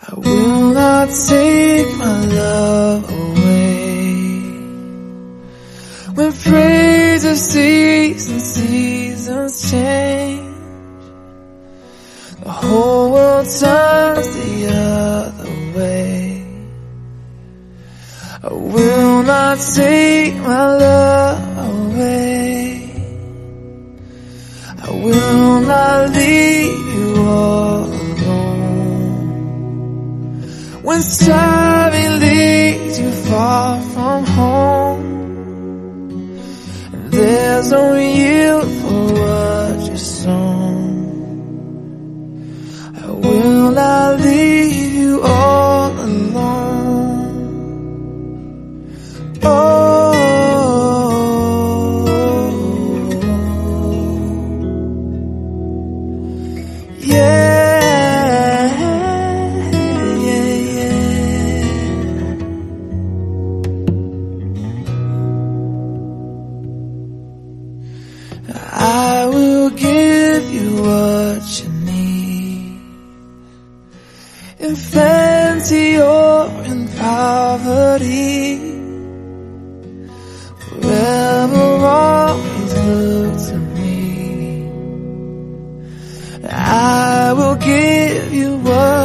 I will not take my love away. When praises cease and seasons change, the whole world turns the other way. I will not take my love away. I will not leave you all alone. When striving leads you far from home, and there's no yield for what you've sown, I will not leave you all alone. Oh, yeah, yeah, yeah. I will give you what you need, in plenty or in poverty. Forever always look to me. I will give you what